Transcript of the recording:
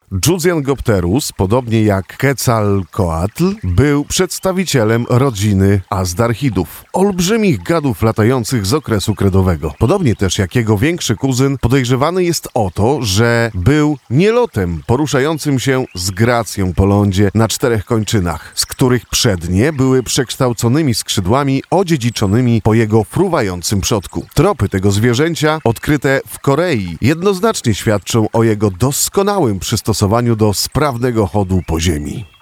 Judziengopterus, podobnie jak Quetzalcoatl, był przedstawicielem rodziny Azdarchidów, olbrzymich gadów latających z okresu kredowego. Podobnie też jak jego większy kuzyn, podejrzewany jest o to, że był nielotem poruszającym się z gracją po lądzie na 4 kończynach, z których przednie były przekształconymi skrzydłami odziedziczonymi po jego fruwającym przodku. Tropy tego zwierzęcia, odkryte w Korei, jednoznacznie świadczą o jego doskonałym przystosowaniu do sprawnego chodu po ziemi.